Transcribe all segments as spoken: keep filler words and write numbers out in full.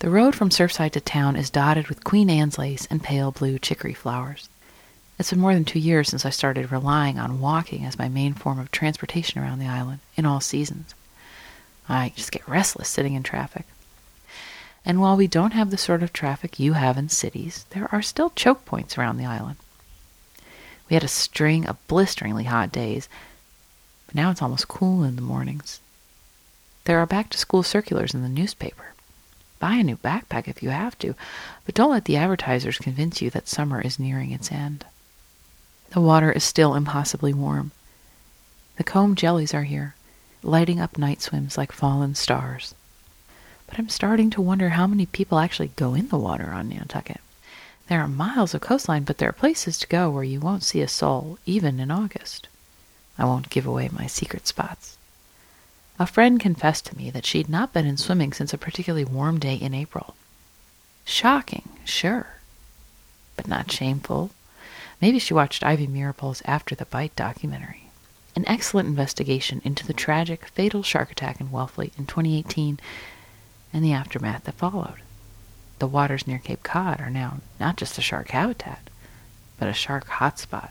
The road from Surfside to town is dotted with Queen Anne's lace and pale blue chicory flowers. It's been more than two years since I started relying on walking as my main form of transportation around the island in all seasons. I just get restless sitting in traffic. And while we don't have the sort of traffic you have in cities, there are still choke points around the island. We had a string of blisteringly hot days, but now it's almost cool in the mornings. There are back-to-school circulars in the newspaper. Buy a new backpack if you have to, but don't let the advertisers convince you that summer is nearing its end. The water is still impossibly warm. The comb jellies are here, lighting up night swims like fallen stars. But I'm starting to wonder how many people actually go in the water on Nantucket. There are miles of coastline, but there are places to go where you won't see a soul, even in August. I won't give away my secret spots. A friend confessed to me that she'd not been in swimming since a particularly warm day in April. Shocking, sure, but not shameful. Maybe she watched Ivy Mirapol's After the Bite documentary, an excellent investigation into the tragic, fatal shark attack in Wellfleet in twenty eighteen and the aftermath that followed. The waters near Cape Cod are now not just a shark habitat, but a shark hotspot.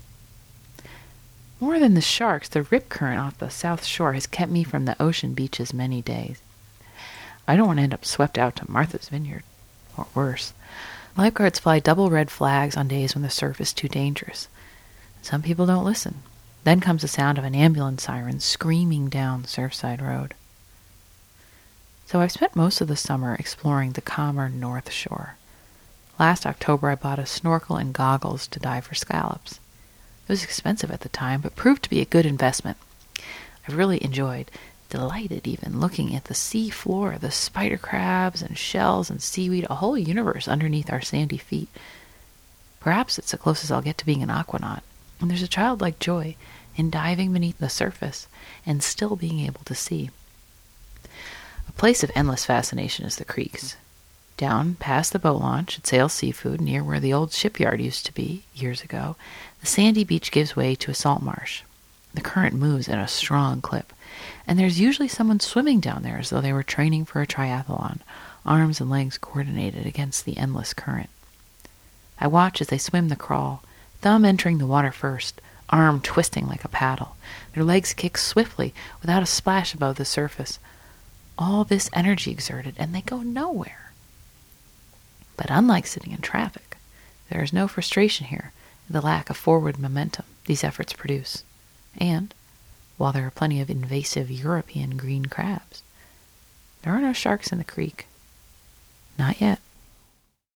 More than the sharks, the rip current off the south shore has kept me from the ocean beaches many days. I don't want to end up swept out to Martha's Vineyard, or worse. Lifeguards fly double red flags on days when the surf is too dangerous. Some people don't listen. Then comes the sound of an ambulance siren screaming down Surfside Road. So I've spent most of the summer exploring the calmer North Shore. Last October I bought a snorkel and goggles to dive for scallops. It was expensive at the time, but proved to be a good investment. I've really enjoyed, delighted even, looking at the sea floor, the spider crabs and shells and seaweed, a whole universe underneath our sandy feet. Perhaps it's the closest I'll get to being an aquanaut, and there's a childlike joy in diving beneath the surface and still being able to see. A place of endless fascination is the creeks. Down past the boat launch at Sales Seafood, near where the old shipyard used to be years ago, the sandy beach gives way to a salt marsh. The current moves at a strong clip, and there's usually someone swimming down there as though they were training for a triathlon, arms and legs coordinated against the endless current. I watch as they swim the crawl, thumb entering the water first, arm twisting like a paddle. Their legs kick swiftly, without a splash above the surface. All this energy exerted, and they go nowhere. But unlike sitting in traffic, there is no frustration here in the lack of forward momentum these efforts produce. And, while there are plenty of invasive European green crabs, there are no sharks in the creek. Not yet.